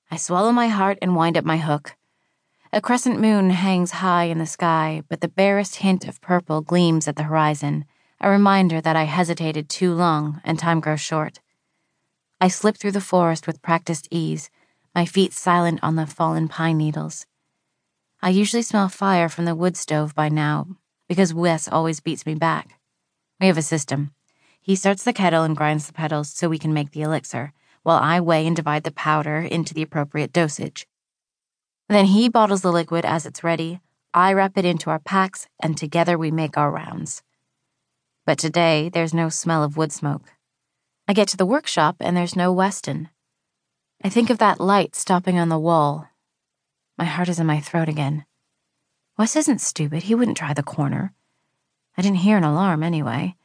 I swallow my heart and wind up my hook. A crescent moon hangs high in the sky, but the barest hint of purple gleams at the horizon, a reminder that I hesitated too long and time grows short. I slip through the forest with practiced ease, my feet silent on the fallen pine needles. I usually smell fire from the wood stove by now, because Wes always beats me back. We have a system. He starts the kettle and grinds the petals so we can make the elixir, while I weigh and divide the powder into the appropriate dosage. Then he bottles the liquid as it's ready, I wrap it into our packs, and together we make our rounds. But today, there's no smell of wood smoke. I get to the workshop and there's no Weston. I think of that light stopping on the wall. My heart is in my throat again. Wes isn't stupid, he wouldn't try the corner. I didn't hear an alarm anyway.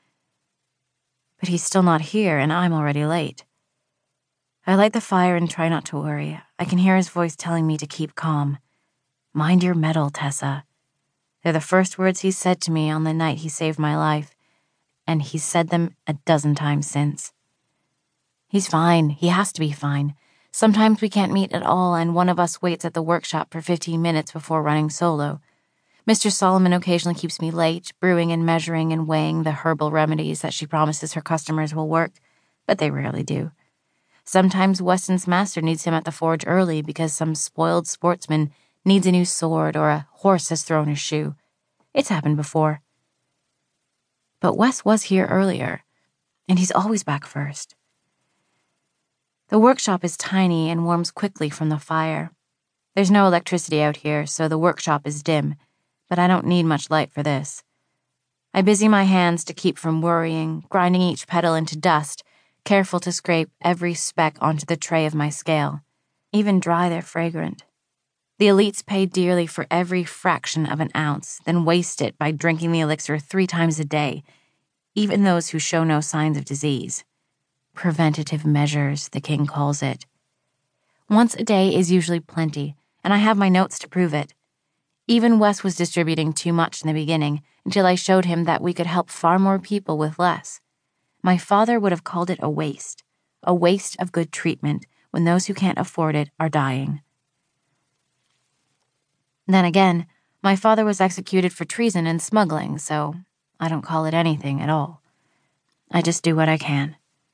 But he's still not here and I'm already late. I light the fire and try not to worry. I can hear his voice telling me to keep calm. Mind your mettle, Tessa. They're the first words he said to me on the night he saved my life, and he's said them a dozen times since. He's fine. He has to be fine. Sometimes we can't meet at all, and one of us waits at the workshop for 15 minutes before running solo. Mr. Solomon occasionally keeps me late, brewing and measuring and weighing the herbal remedies that she promises her customers will work, but they rarely do. Sometimes Weston's master needs him at the forge early because some spoiled sportsman needs a new sword or a horse has thrown his shoe. It's happened before. But Wes was here earlier, and he's always back first. The workshop is tiny and warms quickly from the fire. There's no electricity out here, so the workshop is dim, but I don't need much light for this. I busy my hands to keep from worrying, grinding each petal into dust, careful to scrape every speck onto the tray of my scale. Even dry, they're fragrant. The elites pay dearly for every fraction of an ounce, then waste it by drinking the elixir 3 times a day, even those who show no signs of disease. Preventative measures, the king calls it. Once a day is usually plenty, and I have my notes to prove it. Even Wes was distributing too much in the beginning, until I showed him that we could help far more people with less. My father would have called it a waste of good treatment when those who can't afford it are dying. Then again, my father was executed for treason and smuggling, so I don't call it anything at all. I just do what I can.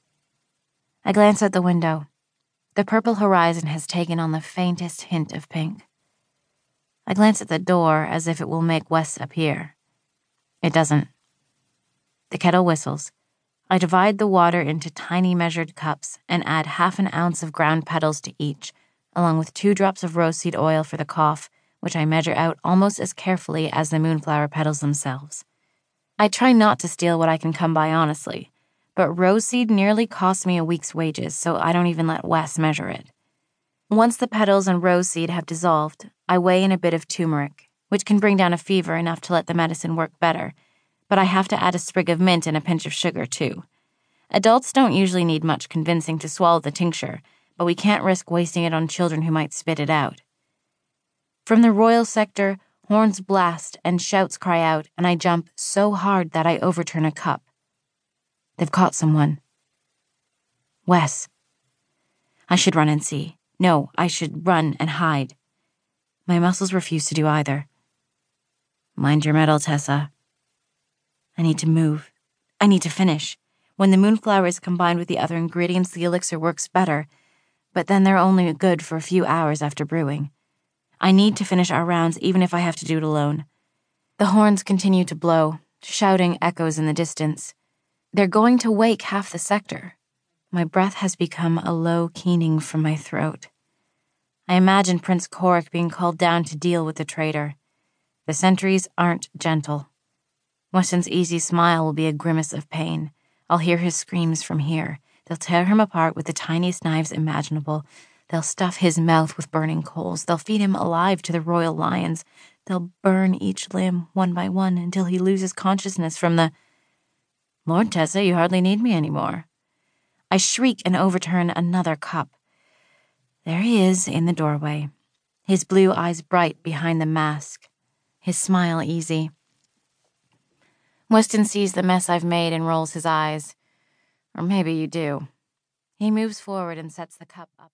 I glance out the window. The purple horizon has taken on the faintest hint of pink. I glance at the door as if it will make Wes appear. It doesn't. The kettle whistles. I divide the water into tiny measured cups and add 1/2 ounce of ground petals to each, along with 2 drops of roseseed oil for the cough, which I measure out almost as carefully as the moonflower petals themselves. I try not to steal what I can come by honestly, but roseseed nearly costs me a week's wages, so I don't even let Wes measure it. Once the petals and roseseed have dissolved, I weigh in a bit of turmeric, which can bring down a fever enough to let the medicine work better, but I have to add a sprig of mint and a pinch of sugar, too. Adults don't usually need much convincing to swallow the tincture, but we can't risk wasting it on children who might spit it out. From the royal sector, horns blast and shouts cry out, and I jump so hard that I overturn a cup. They've caught someone. Wes. I should run and see. No, I should run and hide. My muscles refuse to do either. Mind your mettle, Tessa. I need to move. I need to finish. When the moonflower is combined with the other ingredients, the elixir works better, but then they're only good for a few hours after brewing. I need to finish our rounds even if I have to do it alone. The horns continue to blow, shouting echoes in the distance. They're going to wake half the sector. My breath has become a low keening from my throat. I imagine Prince Korik being called down to deal with the traitor. The sentries aren't gentle. Weston's easy smile will be a grimace of pain. I'll hear his screams from here. They'll tear him apart with the tiniest knives imaginable. They'll stuff his mouth with burning coals. They'll feed him alive to the royal lions. They'll burn each limb one by one until he loses consciousness from the... Lord Tessa, you hardly need me anymore. I shriek and overturn another cup. There he is in the doorway, his blue eyes bright behind the mask, his smile easy. Weston sees the mess I've made and rolls his eyes. Or maybe you do. He moves forward and sets the cup up.